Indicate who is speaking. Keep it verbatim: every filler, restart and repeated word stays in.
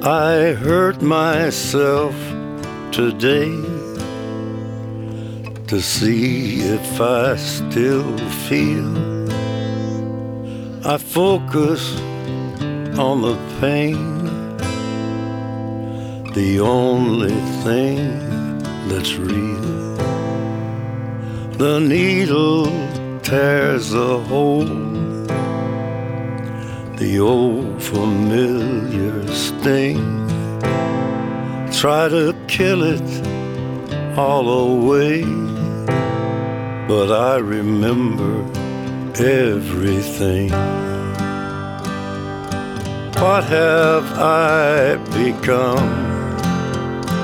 Speaker 1: I hurt myself today to see if I still feel. I focus on the pain, the only thing that's real. The needle tears a hole, the old familiar sting. Try to kill it all away, but I remember everything. What have I become?